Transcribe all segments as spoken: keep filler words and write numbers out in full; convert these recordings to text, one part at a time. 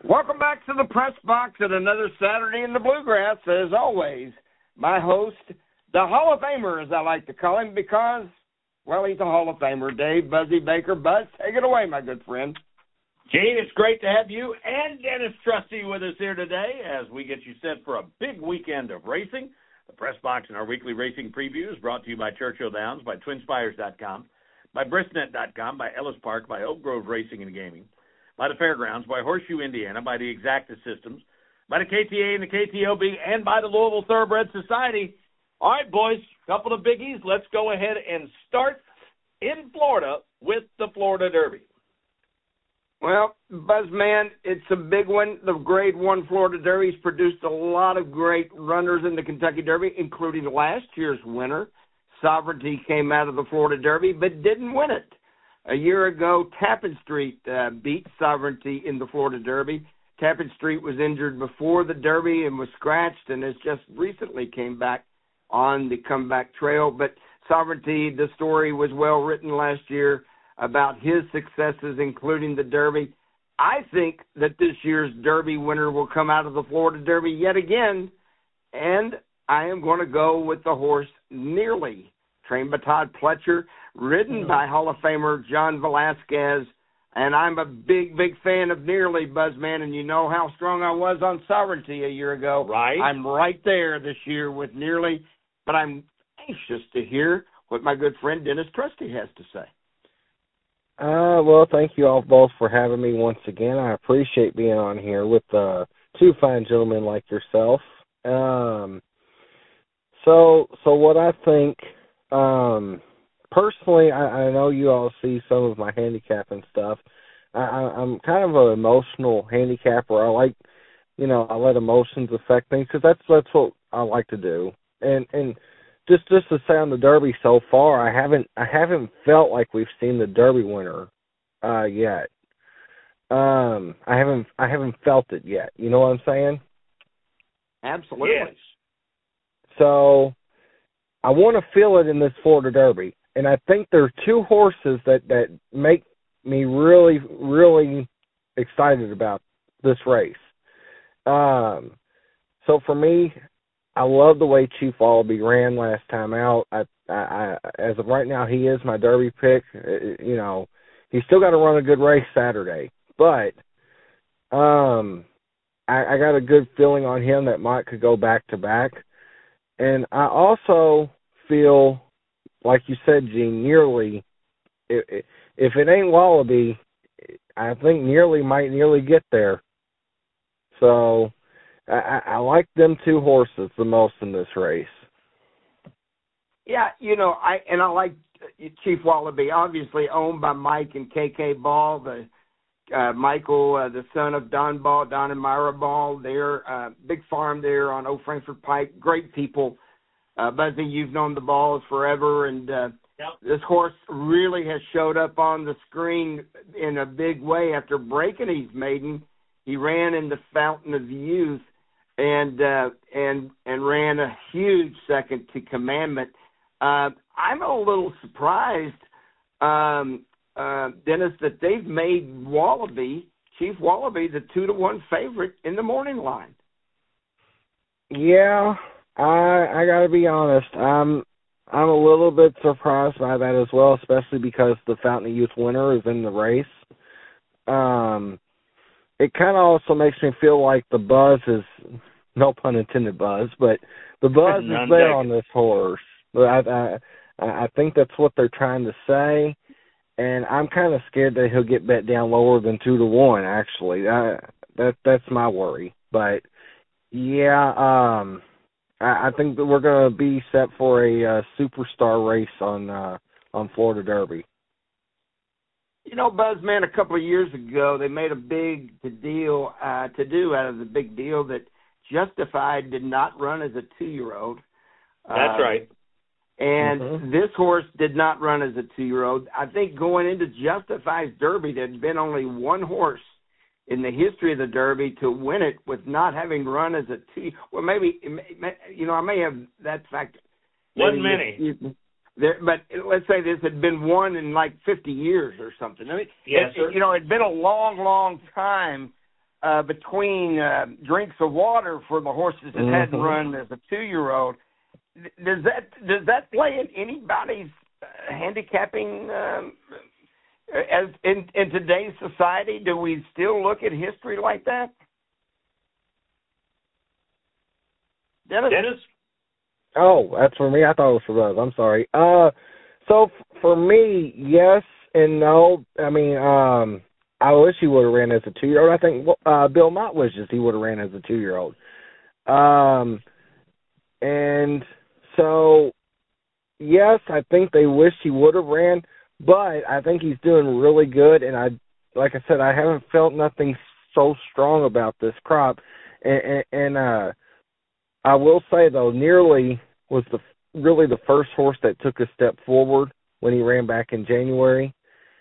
Welcome back to the Press Box at another Saturday in the Bluegrass. As always, my host, the Hall of Famer, as I like to call him, because, well, he's a Hall of Famer, Dave Buzzy Baker. Buzz, take it away, my good friend. Gene, it's great to have you and Dennis Trusty with us here today as we get you set for a big weekend of racing. The Press Box and our weekly racing previews brought to you by Churchill Downs, by Twin Spires dot com, by Bristnet dot com, by Ellis Park, by Oak Grove Racing and Gaming, by the Fairgrounds, by Horseshoe, Indiana, by the Exacta Systems, by the K T A and the K T O B, and by the Louisville Thoroughbred Society. All right, boys, a couple of biggies. Let's go ahead and start in Florida with the Florida Derby. Well, Buzzman, it's a big one. The Grade one Florida Derby's produced a lot of great runners in the Kentucky Derby, including last year's winner. Sovereignty came out of the Florida Derby, but didn't win it. A year ago, Tappan Street uh, beat Sovereignty in the Florida Derby. Tappan Street was injured before the Derby and was scratched and has just recently came back on the comeback trail. But Sovereignty, the story was well written last year about his successes, including the Derby. I think that this year's Derby winner will come out of the Florida Derby yet again, and I am going to go with the horse Nearly, trained by Todd Pletcher, ridden by Hall of Famer John Velasquez, and I'm a big, big fan of Nearly, Buzzman, and you know how strong I was on Sovereignty a year ago. Right. I'm right there this year with Nearly, but I'm anxious to hear what my good friend Dennis Trusty has to say. Uh, well, thank you all both for having me once again. I appreciate being on here with uh, two fine gentlemen like yourself. Um, so, so what I think, um, personally, I, I know you all see some of my handicapping stuff. I, I, I'm kind of an emotional handicapper. I like, you know, I let emotions affect things because that's that's what I like to do. And and just just to say on the Derby so far, I haven't I haven't felt like we've seen the Derby winner uh, yet. Um, I haven't I haven't felt it yet. You know what I'm saying? Absolutely. Yes. So I want to feel it in this Florida Derby. And I think there are two horses that, that make me really, really excited about this race. Um, so for me, I love the way Chief Wallaby ran last time out. I, I, I, as of right now, he is my Derby pick. You know, he's still got to run a good race Saturday. But um, I, I got a good feeling on him that Mike could go back-to-back. And I also feel, like you said, Gene, Nearly, if, if it ain't Wallaby, I think Nearly might nearly get there. So I, I like them two horses the most in this race. Yeah, you know, I and I like Chief Wallaby, obviously owned by Mike and K K Ball, the uh, Michael, uh, the son of Don Ball, Don and Myra Ball. They're uh, big farm there on Old Frankfort Pike. Great people. Uh, Buzzy, you've known the Balls forever, and uh, Yep. this horse really has showed up on the screen in a big way after breaking his maiden. He ran in the Fountain of Youth and uh, and and ran a huge second to Commandment. Uh, I'm a little surprised, um, uh, Dennis, that they've made Wallaby, Chief Wallaby, the two to one favorite in the morning line. Yeah, I I gotta be honest. I'm I'm a little bit surprised by that as well, especially because the Fountain of Youth winner is in the race. Um, it kind of also makes me feel like the buzz is, no pun intended, buzz, but the buzz is there on this horse. But I, I I think that's what they're trying to say, and I'm kind of scared that he'll get bet down lower than two to one. Actually, I, that that's my worry. But yeah, um. I think that we're going to be set for a uh, superstar race on uh, on Florida Derby. You know, Buzzman, a couple of years ago, they made a big to deal uh, to do out of the big deal that Justified did not run as a two-year-old. That's uh, right. And Mm-hmm. this horse did not run as a two-year-old. I think going into Justified's Derby, there had been only one horse in the history of the Derby to win it with not having run as a two. Well, maybe, you know, I may have that fact. Wasn't many. You, there, but let's say this had been won in like fifty years or something. I mean, Yes, it, sir. you know, it'd been a long, long time uh, between uh, drinks of water for the horses that mm-hmm. hadn't run as a two-year-old. Does that does that play in anybody's uh, handicapping um, as in, in today's society? Do we still look at history like that? Dennis? Dennis? Oh, that's for me. I thought it was for Buzz. I'm sorry. Uh, so f- for me, yes and no. I mean, um, I wish he would have ran as a two-year-old. I think uh, Bill Mott wishes he would have ran as a two-year-old. Um, and so, yes, I think they wish he would have ran, but I think he's doing really good. And I, like I said, I haven't felt nothing so strong about this crop. And, and, and uh, I will say, though, Nearly was the really the first horse that took a step forward when he ran back in January.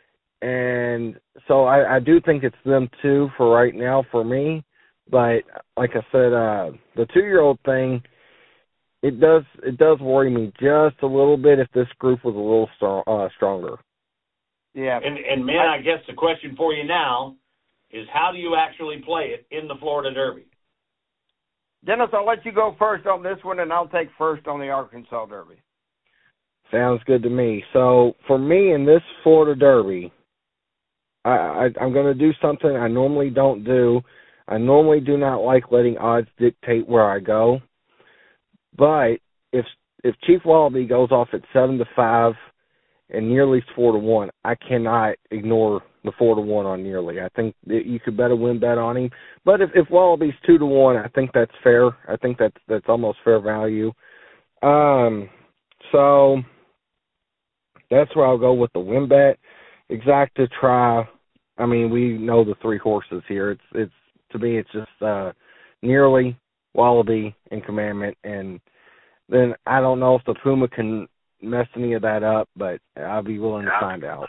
And so I, I do think it's them two for right now for me. But like I said, uh, the two-year-old thing, it does it does worry me just a little bit if this group was a little strong, uh, stronger. Yeah. And, and, man, I guess the question for you now is how do you actually play it in the Florida Derby? Dennis, I'll let you go first on this one, and I'll take first on the Arkansas Derby. Sounds good to me. So for me in this Florida Derby, I, I, I'm going to do something I normally don't do. I normally do not like letting odds dictate where I go. But if if Chief Wallaby goes off at seven to five and Nearly's four to one, I cannot ignore the four to one on Nearly. I think that you could bet a win bet on him. But if, if Wallaby's two to one, I think that's fair. I think that's that's almost fair value. Um, so that's where I'll go with the win bet. Exacta Try. I mean, we know the three horses here. It's it's to me, it's just uh, Nearly, Wallaby, and Commandment. And then I don't know if the Puma can mess any of that up, but I'll be willing to find out.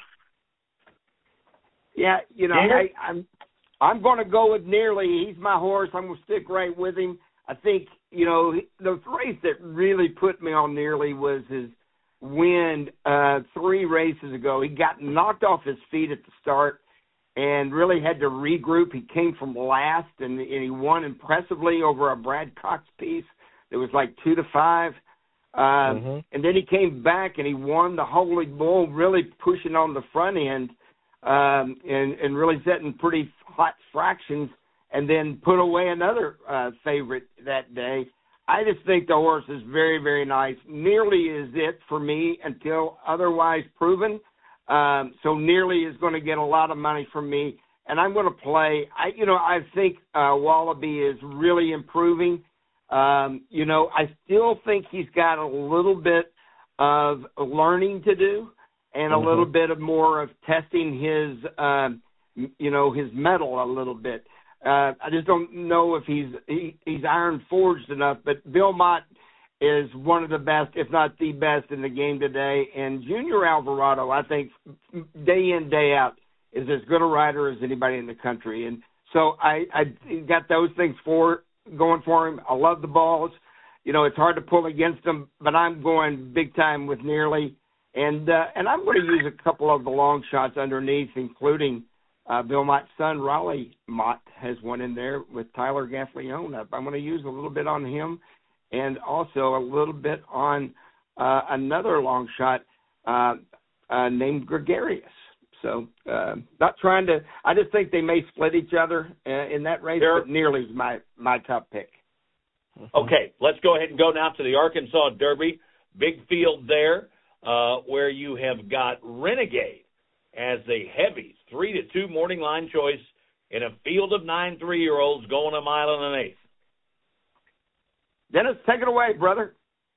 Yeah, you know, I, I'm I'm going to go with Nearly. He's my horse. I'm going to stick right with him. I think, you know, the race that really put me on Nearly was his win uh, three races ago. He got knocked off his feet at the start and really had to regroup. He came from last, and, and he won impressively over a Brad Cox piece. It was like two to five. Uh, mm-hmm. And then he came back and he won the Holy Bull, really pushing on the front end um, and, and really setting pretty hot fractions, and then put away another uh, favorite that day. I just think the horse is very, very nice. Nearly is it for me until otherwise proven. Um, so Nearly is going to get a lot of money from me, and I'm going to play. I, you know, I think uh, Wallaby is really improving. Um, you know, I still think he's got a little bit of learning to do, and mm-hmm. a little bit of more of testing his, um, you know, his mettle a little bit. Uh, I just don't know if he's he, he's iron forged enough. But Bill Mott is one of the best, if not the best, in the game today. And Junior Alvarado, I think, day in, day out, is as good a rider as anybody in the country. And so I, I got those things for going for him. I love the balls. You know, it's hard to pull against them, but I'm going big time with Nearly. And uh, and I'm going to use a couple of the long shots underneath, including uh, Bill Mott's son, Raleigh Mott, has one in there with Tyler Gaffleone up. I'm going to use a little bit on him, and also a little bit on uh, another long shot uh, uh, named Gregarious. So uh, not trying to – I just think they may split each other uh, in that race, there, but Nearly's my, my top pick. Okay, let's go ahead and go now to the Arkansas Derby. Big field there uh, where you have got Renegade as the heavies, three to two morning line choice in a field of nine three-year-olds going a mile and an eighth. Dennis, take it away, brother.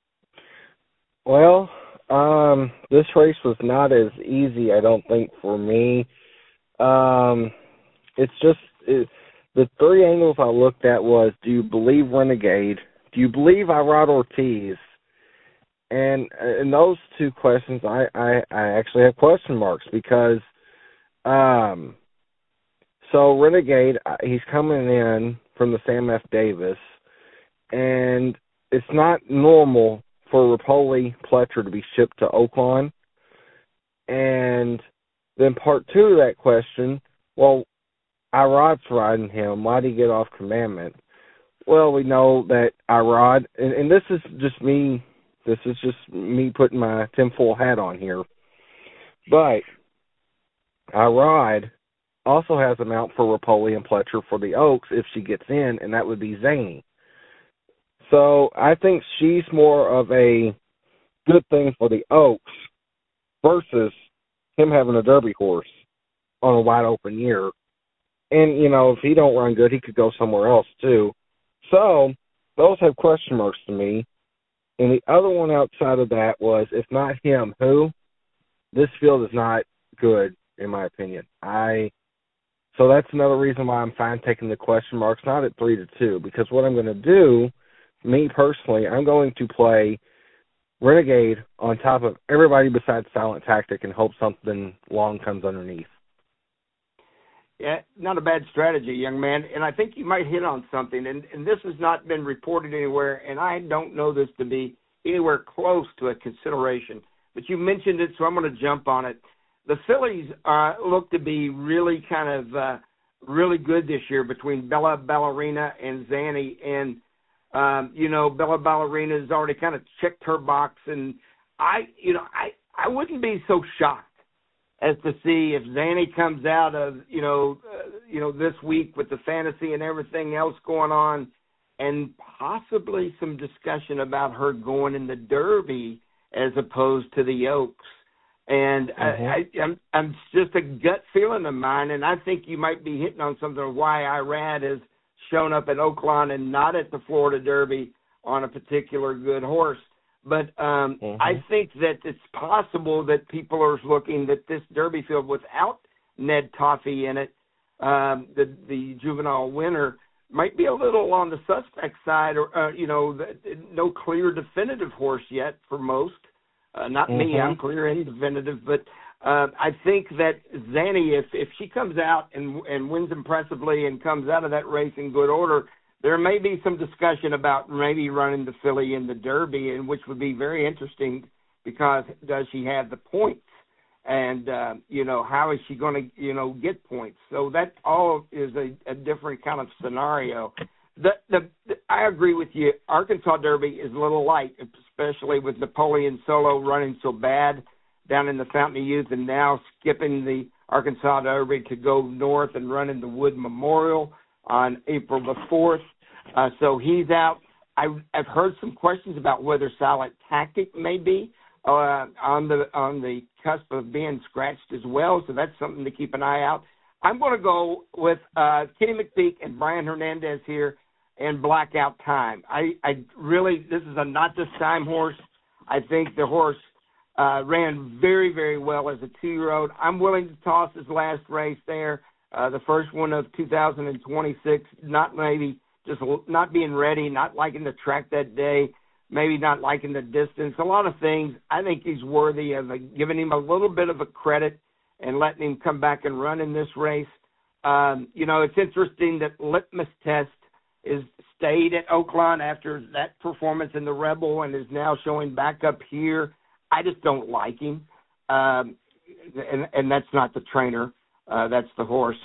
Well, um, this race was not as easy, I don't think, for me. Um, it's just it, the three angles I looked at was, do you believe Renegade? Do you believe Irad Ortiz? And in those two questions, I, I, I actually have question marks because, um, so Renegade, he's coming in from the Sam F. Davis, and it's not normal for Rapoli Pletcher to be shipped to Oaklawn. And then part two of that question, well, Irod's riding him. Why did he get off Commandment? Well, we know that Irod, and, and this is just me, this is just me putting my tinfoil hat on here, but Irod also has a mount for Rapoli and Pletcher for the Oaks if she gets in, and that would be Zany. So I think she's more of a good thing for the Oaks versus him having a Derby horse on a wide open year. And, you know, if he don't run good, he could go somewhere else too. So those have question marks to me. And the other one outside of that was, if not him, who? This field is not good, in my opinion. I so that's another reason why I'm fine taking the question marks, not at three to two, because what I'm going to do, me personally, I'm going to play Renegade on top of everybody besides Silent Tactic and hope something long comes underneath. Yeah, not a bad strategy, young man. And I think you might hit on something, and, and this has not been reported anywhere, and I don't know this to be anywhere close to a consideration. But you mentioned it, so I'm going to jump on it. The fillies uh, look to be really kind of uh, really good this year between Bella Ballerina and Zanny. And, um, you know, Bella Ballerina has already kind of checked her box. And I, you know, I, I wouldn't be so shocked as to see if Zanny comes out of, you know, uh, you know, this week with the fantasy and everything else going on, and possibly some discussion about her going in the Derby as opposed to the Oaks. And mm-hmm. I, I, I'm, I'm just a gut feeling of mine, and I think you might be hitting on something of why Irad has shown up at Oaklawn and not at the Florida Derby on a particular good horse. But um, mm-hmm. I think that it's possible that people are looking at this Derby field without Ned Toffee in it, um, the, the juvenile winner, might be a little on the suspect side, or, uh, you know, the, no clear definitive horse yet for most. Uh, not mm-hmm. me, I'm clear and definitive. But uh, I think that Zanny, if, if she comes out and, and wins impressively and comes out of that race in good order, there may be some discussion about maybe running the filly in the Derby, and which would be very interesting because does she have the points? And, uh, you know, how is she going to, you know, get points? So that all is a, a different kind of scenario. The, the, the I agree with you. Arkansas Derby is a little light, especially with Napoleon Solo running so bad down in the Fountain of Youth and now skipping the Arkansas Derby to go north and run in the Wood Memorial on April the fourth. Uh, so he's out. I, I've heard some questions about whether Silent Tactic may be uh, on the on the cusp of being scratched as well. So that's something to keep an eye out. I'm going to go with uh, Kenny McPeek and Brian Hernandez here and Blackout Time. I, I really, this is a not this time horse. I think the horse uh, ran very, very well as a two-year-old. I'm willing to toss his last race there, uh, the first one of two thousand twenty-six, not maybe just not being ready, not liking the track that day, maybe not liking the distance, a lot of things. I think he's worthy of a, giving him a little bit of a credit and letting him come back and run in this race. Um, you know, it's interesting that Litmus Test is stayed at Oaklawn after that performance in the Rebel and is now showing back up here. I just don't like him. Um, and, and that's not the trainer. Uh, that's the horse.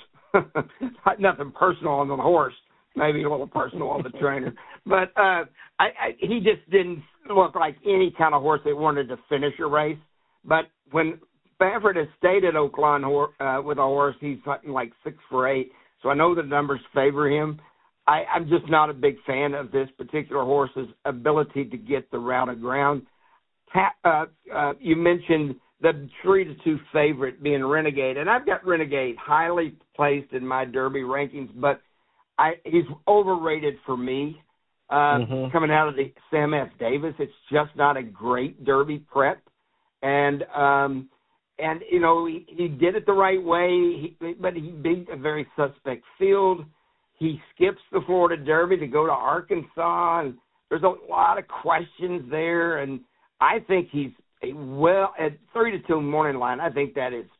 Nothing personal on the horse. Maybe a little personal on the trainer. But uh, I, I, he just didn't look like any kind of horse that wanted to finish a race. But when Baffert has stayed at Oaklawn uh, with a horse, he's something like six for eight. So I know the numbers favor him. I, I'm just not a big fan of this particular horse's ability to get the route of ground. Ta- uh, uh, you mentioned the three to two favorite being Renegade, and I've got Renegade highly placed in my Derby rankings, but I, he's overrated for me. Uh, mm-hmm. Coming out of the Sam F. Davis, it's just not a great Derby prep, and um, and you know he, he did it the right way, he, but he beat a very suspect field. He skips the Florida Derby to go to Arkansas, and there's a lot of questions there. And I think he's a well at three to two morning line. I think that is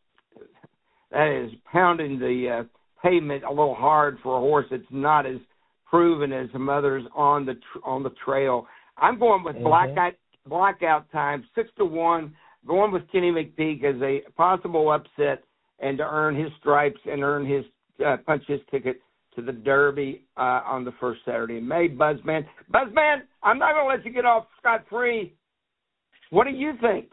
that is pounding the uh, pavement a little hard for a horse that's not as proven as some others on the tr- on the trail. I'm going with mm-hmm. blackout blackout time six to one. Going with Kenny McPeek as a possible upset and to earn his stripes and earn his uh, punch his ticket to the Derby uh, on the first Saturday in May. Buzzman, Buzzman, I'm not going to let you get off scot-free. What do you think?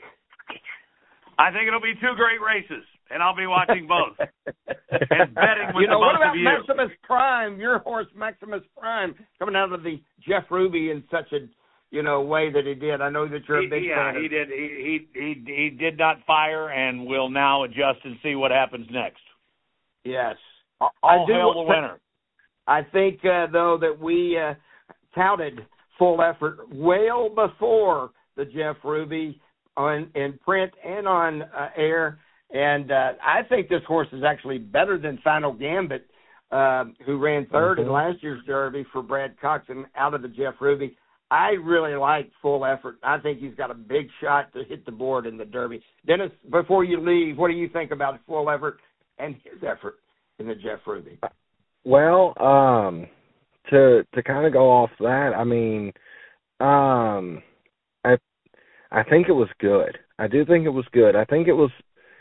I think it'll be two great races, and I'll be watching both and betting with you know, the what both about of you. Maximus Prime, your horse Maximus Prime, coming out of the Jeff Ruby in such a you know way that he did? I know that you're a big he, fan. Yeah, he of did. He, he he he did not fire, and will now adjust and see what happens next. Yes, All I do hail the winner. I think uh, though that we uh, touted Full Effort well before the Jeff Ruby on in print and on uh, air. And uh, I think this horse is actually better than Final Gambit, uh, who ran third mm-hmm. in last year's Derby for Brad Cox and out of the Jeff Ruby. I really like Full Effort. I think he's got a big shot to hit the board in the Derby. Dennis, before you leave, what do you think about Full Effort and his effort in the Jeff Ruby? Well, um, to to kind of go off that, I mean, um, I I think it was good. I do think it was good. I think it was.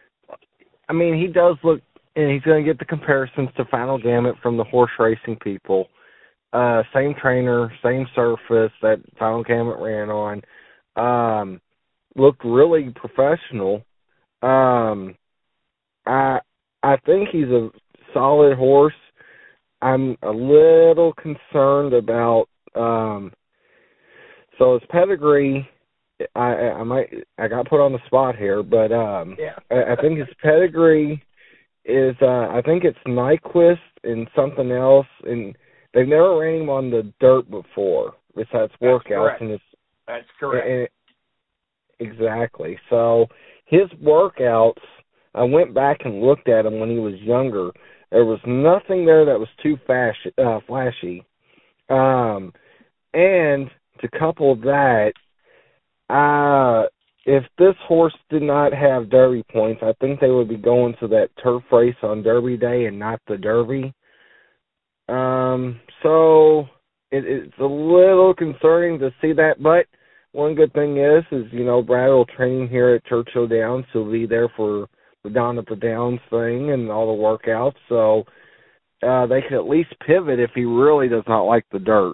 I mean, he does look, and he's going to get the comparisons to Final Gambit from the horse racing people. Uh, same trainer, same surface that Final Gambit ran on. Um, looked really professional. Um, I I think he's a solid horse. I'm a little concerned about. Um, so his pedigree. I, I might I got put on the spot here, but um, yeah. I, I think his pedigree is uh, I think it's Nyquist and something else, and they've never ran him on the dirt before besides workouts. Correct. And it's, That's correct. And it, exactly. So his workouts, I went back and looked at him when he was younger. There was nothing there that was too flash, uh, flashy, um, and to couple that. Uh, if this horse did not have Derby points, I think they would be going to that turf race on Derby Day and not the Derby. Um, so it, it's a little concerning to see that, but one good thing is, is, you know, Brad will train here at Churchill Downs. He'll be there for the Down at the Downs thing and all the workouts, so uh, they can at least pivot if he really does not like the dirt.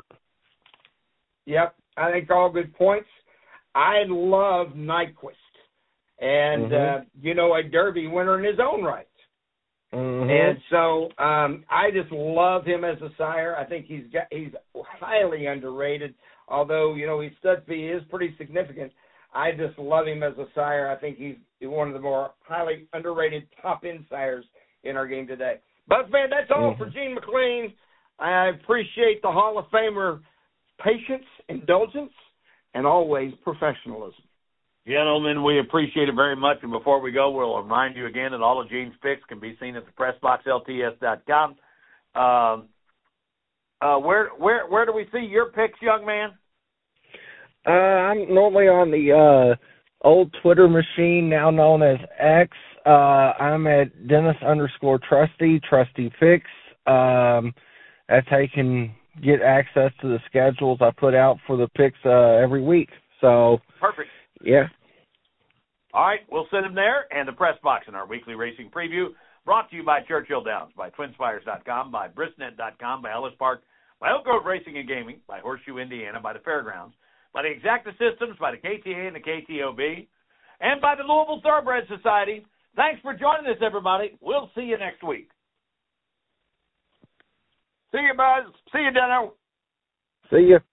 Yep, I think all good points. I love Nyquist, and, mm-hmm. uh, you know, a Derby winner in his own right. Mm-hmm. And so um, I just love him as a sire. I think he's got, he's highly underrated, although, you know, his stud fee is pretty significant. I just love him as a sire. I think he's one of the more highly underrated top-end sires in our game today. Buzzman, that's all mm-hmm. for Gene McLean. I appreciate the Hall of Famer patience, indulgence, and always professionalism. Gentlemen, we appreciate it very much. And before we go, we'll remind you again that all of Gene's picks can be seen at the press box L T S dot com. Um, uh, where where where do we see your picks, young man? Uh, I'm normally on the uh, old Twitter machine, now known as X. Uh, I'm at Dennis underscore Trusty, Trusty Picks. Um, that's how you can get access to the schedules I put out for the picks uh, every week. So perfect. Yeah. All right, we'll send them there, and the press box in our weekly racing preview, brought to you by Churchill Downs, by Twin Spires dot com, by Brisnet dot com, by Ellis Park, by Elk Grove Racing and Gaming, by Horseshoe, Indiana, by the Fairgrounds, by the Exacta Systems, by the K T A and the K T O B, and by the Louisville Thoroughbred Society. Thanks for joining us, everybody. We'll see you next week. See you, Buzz. See you, Deno. See you.